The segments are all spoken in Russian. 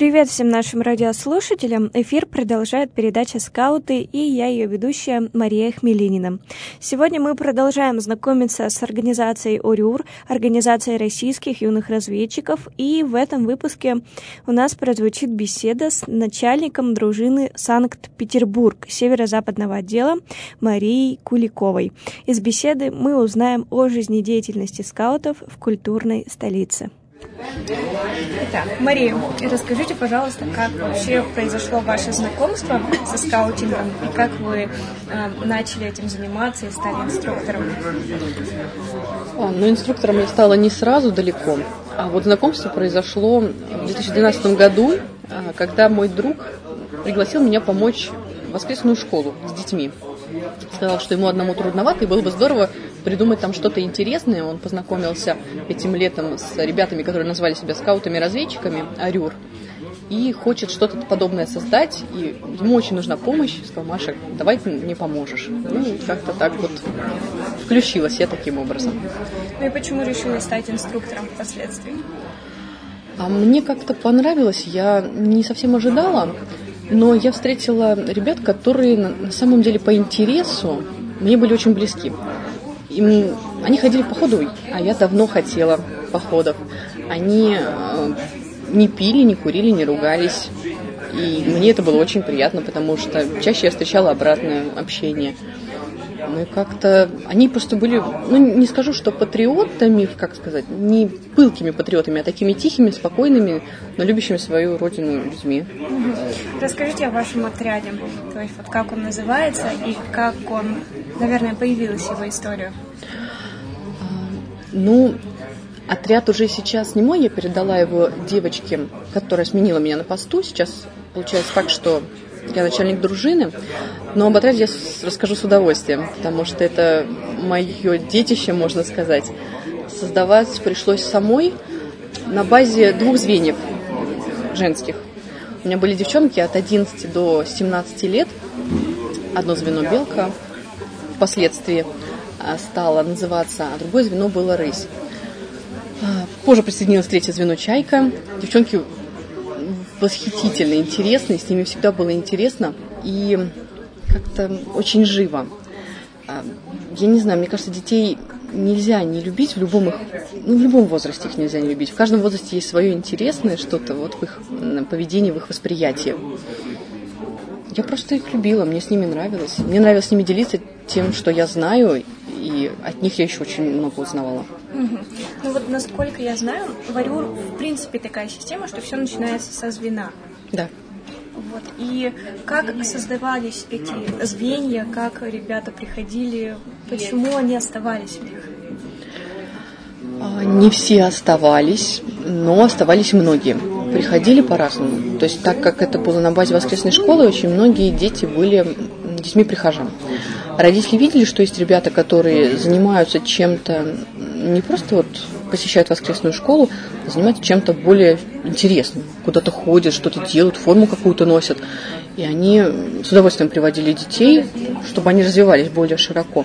Привет всем нашим радиослушателям. Эфир продолжает передача «Скауты» и я, ее ведущая Мария Хмелинина. Сегодня мы продолжаем знакомиться с организацией ОРЮР, организацией российских юных разведчиков, и в этом выпуске у нас прозвучит беседа с начальником дружины Санкт-Петербург северо-западного отдела Марией Куликовой. Из беседы мы узнаем о жизнедеятельности скаутов в культурной столице. Итак, Мария, расскажите, пожалуйста, как вообще произошло ваше знакомство со скаутингом и как вы начали этим заниматься и стали инструктором? Инструктором я стала не сразу, далеко. А вот знакомство произошло в 2012 году, когда мой друг пригласил меня помочь в воскресную школу с детьми. Сказал, что ему одному трудновато, и было бы здорово придумать там что-то интересное. Он познакомился этим летом с ребятами, которые назвали себя скаутами-разведчиками, ОРЮР, и хочет что-то подобное создать, и ему очень нужна помощь. Сказал: Маша, давай ты мне поможешь. Как-то так вот включилась я таким образом. И почему решила стать инструктором впоследствии? Мне как-то понравилось, я не совсем ожидала, но я встретила ребят, которые на самом деле по интересу мне были очень близки. Они ходили в походы, а я давно хотела походов. Они не пили, не курили, не ругались. И мне это было очень приятно, потому что чаще я встречала обратное общение. И как-то они просто были, не скажу, что патриотами, как сказать, не пылкими патриотами, а такими тихими, спокойными, но любящими свою родину людьми. Расскажите о вашем отряде, то есть вот как он называется и как он, наверное, появилась его история. Отряд уже сейчас не мой, я передала его девочке, которая сменила меня на посту. Сейчас получается так, что я начальник дружины, но об отряде я расскажу с удовольствием, потому что это мое детище, можно сказать. Создавать пришлось самой на базе 2 звеньев женских. У меня были девчонки от 11 до 17 лет. Одно звено «Белка» впоследствии стало называться, а другое звено было «Рысь». Позже присоединилось 3-е звено «Чайка». Девчонки восхитительно интересные, с ними всегда было интересно и как-то очень живо. Я не знаю, мне кажется, детей нельзя не любить в любом возрасте их нельзя не любить. В каждом возрасте есть свое интересное что-то вот в их поведении, в их восприятии. Я просто их любила, мне с ними нравилось. Мне нравилось с ними делиться тем, что я знаю, и от них я еще очень много узнавала. Насколько я знаю, в ОРЮР в принципе такая система, что все начинается со звена. Да. И как создавались эти звенья, как ребята приходили, почему они оставались в них? Не все оставались, но оставались многие. Приходили по-разному. То есть, так как это было на базе воскресной школы, очень многие дети были детьми прихожан. Родители видели, что есть ребята, которые занимаются чем-то, не просто посещают воскресную школу, а занимаются чем-то более интересным. Куда-то ходят, что-то делают, форму какую-то носят. И они с удовольствием приводили детей, чтобы они развивались более широко.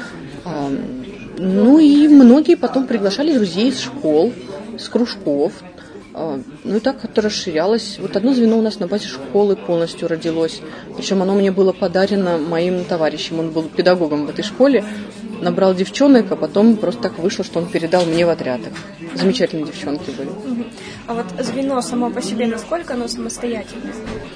И многие потом приглашали друзей из школ, с кружков. И так это расширялось. Одно звено у нас на базе школы полностью родилось. Причем оно мне было подарено моим товарищем. Он был педагогом в этой школе. Набрал девчонок, а потом просто так вышло, что он передал мне в отряд. Замечательные девчонки были. А звено само по себе, насколько оно самостоятельное?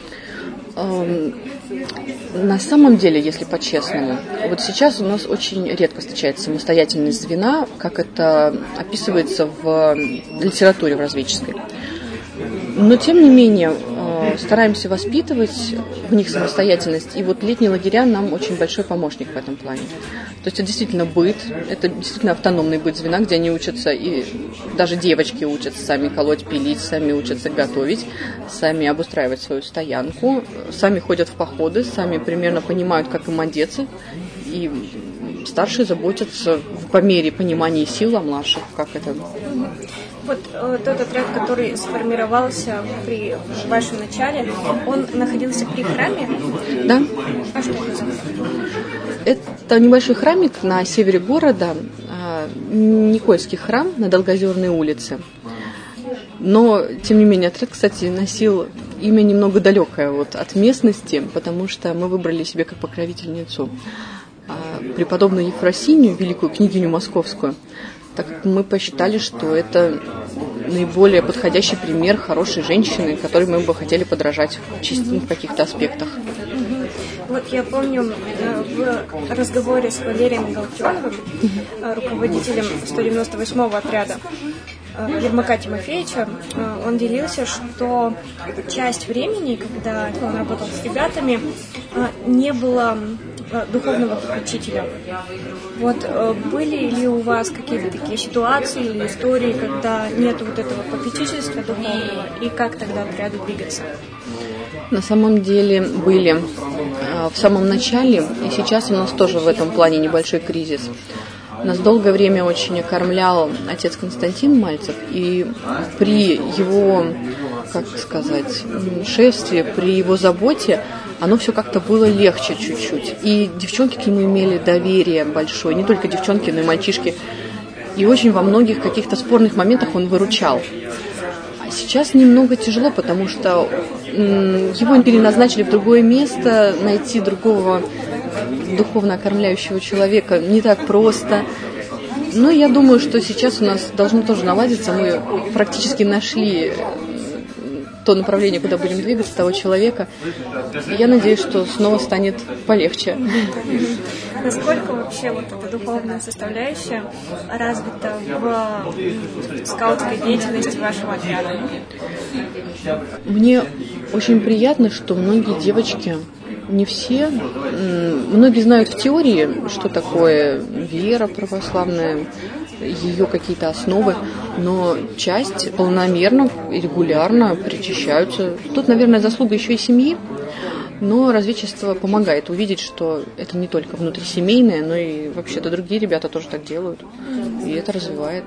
На самом деле, если по-честному, сейчас у нас очень редко встречается самостоятельность звена, как это описывается в литературе в разведческой. Но, тем не менее, стараемся воспитывать в них самостоятельность. И летние лагеря нам очень большой помощник в этом плане. То есть это действительно быт, это действительно автономный быт звена, где они учатся, и даже девочки учатся сами колоть, пилить, сами учатся готовить, сами обустраивать свою стоянку, сами ходят в походы, сами примерно понимают, как им одеться. И старшие заботятся по мере понимания сил о младших, как это. Тот отряд, который сформировался при вашем начале, он находился при храме? Да. А что это за храм? Это небольшой храмик на севере города, Никольский храм на Долгозерной улице. Но, тем не менее, отряд, кстати, носил имя немного далекое от местности, потому что мы выбрали себе как покровительницу преподобную Ефросинью, великую княгиню московскую, так как мы посчитали, что это наиболее подходящий пример хорошей женщины, которой мы бы хотели подражать в каких-то аспектах. Вот я помню в разговоре с Валерием Галактионовым, руководителем 198-го отряда Ермака Тимофеевича, он делился, что часть времени, когда он работал с ребятами, не было духовного попечителя. Вот были ли у вас какие-то такие ситуации или истории, когда нет вот этого попечительства духовного, и как тогда отряду двигаться? На самом деле были в самом начале, и сейчас у нас тоже в этом плане небольшой кризис. Нас долгое время очень окормлял отец Константин Мальцев, и при его, шефстве, при его заботе оно все как-то было легче чуть-чуть. И девчонки к нему имели доверие большое, не только девчонки, но и мальчишки. И очень во многих каких-то спорных моментах он выручал. А сейчас немного тяжело, потому что его переназначили в другое место, найти другого духовно окормляющего человека не так просто. Но я думаю, что сейчас у нас должно тоже наладиться. Мы практически нашли то направление, куда будем двигаться, того человека. Я надеюсь, что снова станет полегче. Насколько вообще вот эта духовная составляющая развита в скаутской деятельности вашего отряда? Мне очень приятно, что многие девочки, не все, многие знают в теории, что такое вера православная, ее какие-то основы, но часть полномерно и регулярно причащаются. Тут, наверное, заслуга еще и семьи, но разведчество помогает увидеть, что это не только внутрисемейное, но и вообще-то другие ребята тоже так делают, и это развивает.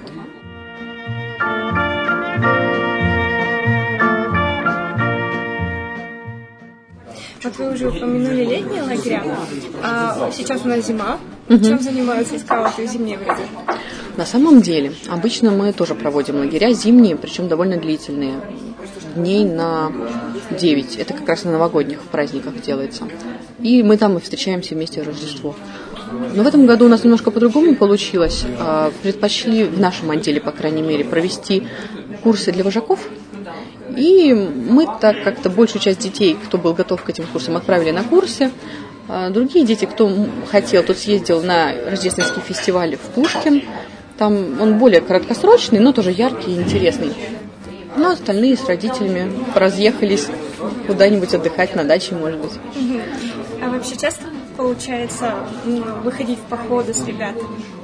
Вот вы уже упомянули летние лагеря, а сейчас у нас зима. Чем занимаются скауты в зимнее время? На самом деле, обычно мы тоже проводим лагеря зимние, причем довольно длительные, дней на 9. Это как раз на новогодних праздниках делается. И мы там и встречаемся вместе в Рождество. Но в этом году у нас немножко по-другому получилось. Предпочли в нашем отделе, по крайней мере, провести курсы для вожаков. И мы так как-то большую часть детей, кто был готов к этим курсам, отправили на курсы. Другие дети, кто хотел, тот съездил на рождественский фестиваль в Пушкин. Там он более краткосрочный, но тоже яркий и интересный. Но остальные с родителями разъехались куда-нибудь отдыхать на даче, может быть. А вообще часто получается выходить в походы с ребятами?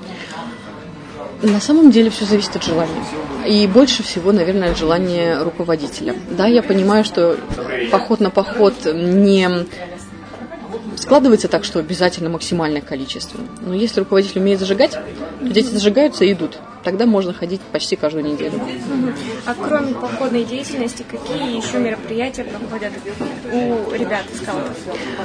На самом деле все зависит от желания. И больше всего, наверное, от желания руководителя. Да, я понимаю, что поход на поход не складывается так, что обязательно максимальное количество. Но если руководитель умеет зажигать, то дети зажигаются и идут. Тогда можно ходить почти каждую неделю. А кроме походной деятельности, какие еще мероприятия проходят у ребят скаутов?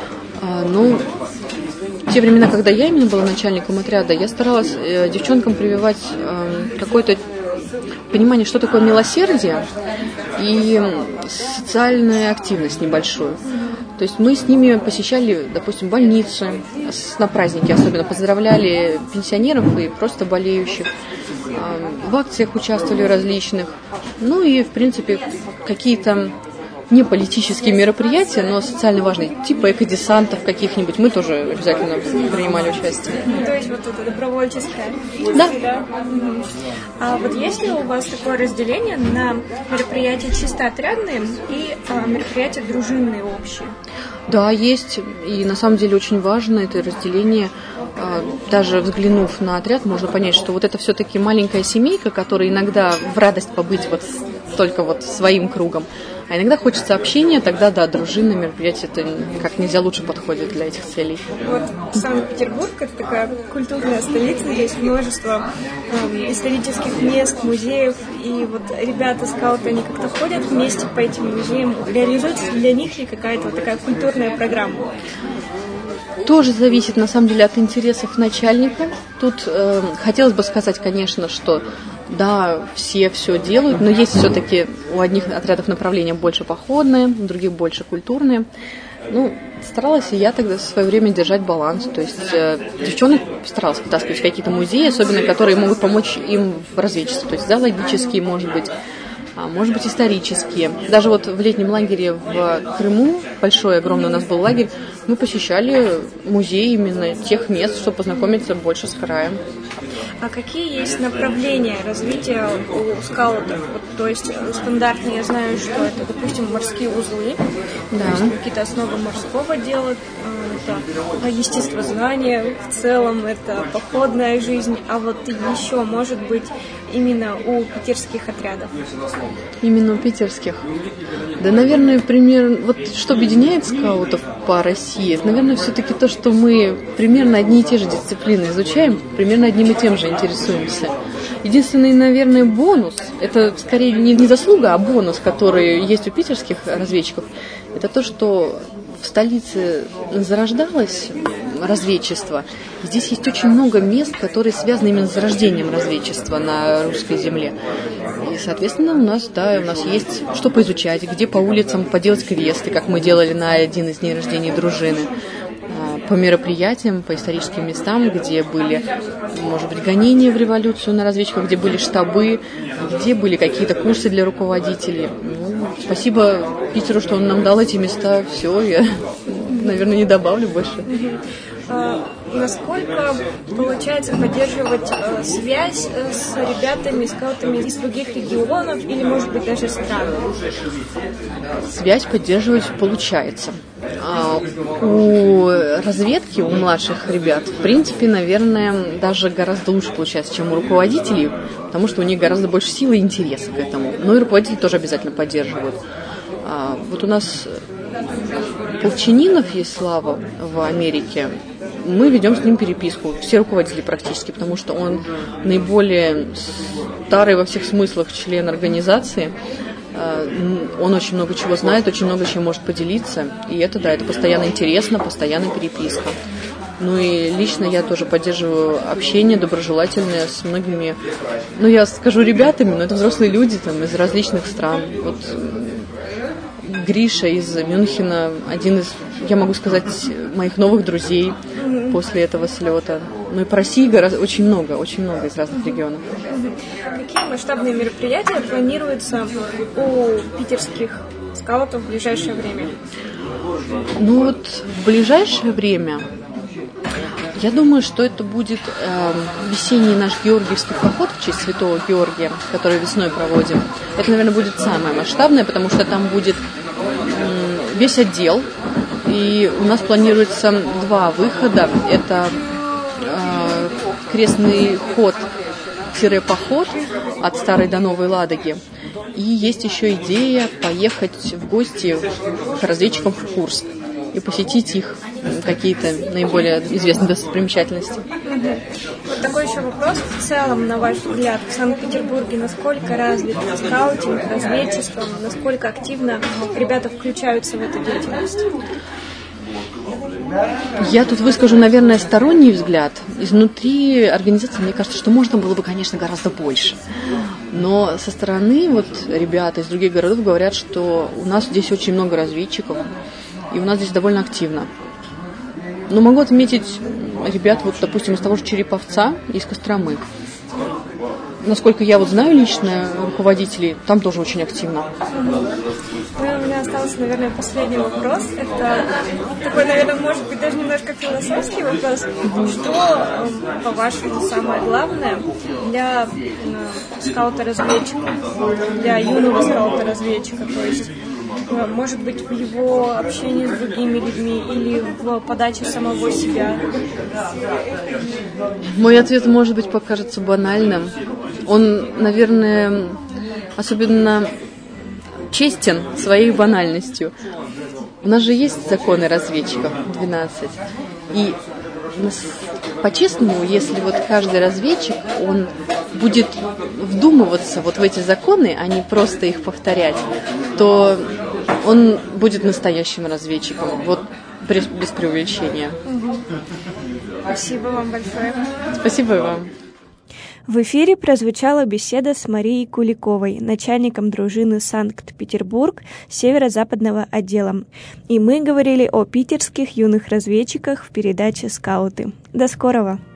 В те времена, когда я именно была начальником отряда, я старалась девчонкам прививать какое-то понимание, что такое милосердие и социальная активность небольшую. То есть мы с ними посещали, допустим, больницы, на праздники особенно поздравляли пенсионеров и просто болеющих, в акциях участвовали различных, ну и, в принципе, какие-то не политические мероприятия, но социально важные, типа экодесантов каких-нибудь, мы тоже обязательно принимали участие. То есть вот это добровольческое? Да. А вот есть ли у вас такое разделение на мероприятия чисто отрядные и мероприятия дружинные общие? Да, есть. И на самом деле очень важно это разделение. Даже взглянув на отряд, можно понять, что вот это все-таки маленькая семейка, которая иногда в радость побыть только своим кругом. А иногда хочется общения, тогда, да, дружинные мероприятия это как нельзя лучше подходит для этих целей. Вот Санкт-Петербург – это такая культурная столица, здесь множество исторических мест, музеев, и вот ребята-скауты, они как-то ходят вместе по этим музеям, реализуется для них ли какая-то вот такая культурная программа? Тоже зависит, на самом деле, от интересов начальника. Тут хотелось бы сказать, конечно, что Да, все делают, но есть все-таки у одних отрядов направления больше походные, у других больше культурные. Ну, старалась и я тогда в свое время держать баланс. То есть девчонок старалась вытаскивать в какие-то музеи, особенно которые могут помочь им в разведчестве. То есть зоологические, может быть исторические. Даже вот в летнем лагере в Крыму, большой, огромный у нас был лагерь, мы посещали музеи именно тех мест, чтобы познакомиться больше с краем. А какие есть направления развития у скаутов? Вот, то есть стандартно я знаю, что это, допустим, морские узлы, да. То есть какие-то основы морского дела, это естествознание в целом, это походная жизнь, а вот еще, может быть, именно у питерских отрядов? Именно у питерских? Да, наверное, примерно, вот что объединяет скаутов по России, наверное, все-таки то, что мы примерно одни и те же дисциплины изучаем, примерно одним и тем же интересуемся. Единственный, наверное, бонус, это скорее не заслуга, а бонус, который есть у питерских разведчиков, это то, что в столице зарождалось разведчество. Здесь есть очень много мест, которые связаны именно с зарождением разведчества на русской земле. И, соответственно, у нас есть что поизучать, где по улицам поделать квесты, как мы делали на один из дней рождения дружины, по мероприятиям, по историческим местам, где были, может быть, гонения в революцию на разведчиков, где были штабы, где были какие-то курсы для руководителей. Ну, спасибо Питеру, что он нам дал эти места. Все, я, наверное, не добавлю больше. Насколько получается поддерживать связь с ребятами, скаутами из других регионов или, может быть, даже стран? Связь поддерживать получается. У разведки, у младших ребят, в принципе, наверное, даже гораздо лучше получается, чем у руководителей, потому что у них гораздо больше силы и интереса к этому. Но и руководители тоже обязательно поддерживают. Вот у нас Полчанинов есть, Слава, в Америке. Мы ведем с ним переписку, все руководители практически, потому что он наиболее старый во всех смыслах член организации. Он очень много чего знает, очень много чем может поделиться. И это постоянно интересно, постоянная переписка. Ну и лично я тоже поддерживаю общение доброжелательное с многими, я скажу ребятами, но это взрослые люди там, из различных стран. Вот Гриша из Мюнхена, один из, я могу сказать, моих новых друзей после этого слета. Ну и по России очень много из разных регионов. Какие масштабные мероприятия планируются у питерских скаутов в ближайшее время? Ну вот в ближайшее время, я думаю, что это будет весенний наш Георгиевский поход в честь Святого Георгия, который весной проводим. Это, наверное, будет самое масштабное, потому что там будет весь отдел. И у нас планируется 2 выхода. Это крестный ход-поход от Старой до Новой Ладоги. И есть еще идея поехать в гости к разведчикам в Курск и посетить их какие-то наиболее известные достопримечательности. Вот такой еще вопрос. В целом, на ваш взгляд, в Санкт-Петербурге насколько развит скаутинг, разведчество, насколько активно ребята включаются в эту деятельность? Я тут выскажу, наверное, сторонний взгляд. Изнутри организации, мне кажется, что можно было бы, конечно, гораздо больше. Но со стороны ребята из других городов говорят, что у нас здесь очень много разведчиков, и у нас здесь довольно активно. Но могу отметить ребят, допустим, из того же Череповца и из Костромы. Насколько я знаю лично руководителей, там тоже очень активно. У меня остался, наверное, последний вопрос. Это такой, наверное, может быть, даже немножко философский вопрос. Что, по-вашему, самое главное для скаута-разведчика, для юного скаута-разведчика? То есть, может быть, в его общении с другими людьми или в подаче самого себя? Мой ответ, может быть, покажется банальным. Он, наверное, особенно честен своей банальностью. У нас же есть законы разведчиков, 12. И по-честному, если каждый разведчик, он будет вдумываться в эти законы, а не просто их повторять, то он будет настоящим разведчиком, без преувеличения. Спасибо вам большое. Спасибо и вам. В эфире прозвучала беседа с Марией Куликовой, начальником дружины Санкт-Петербург северо-западного отдела. И мы говорили о питерских юных разведчиках в передаче «Скауты». До скорого!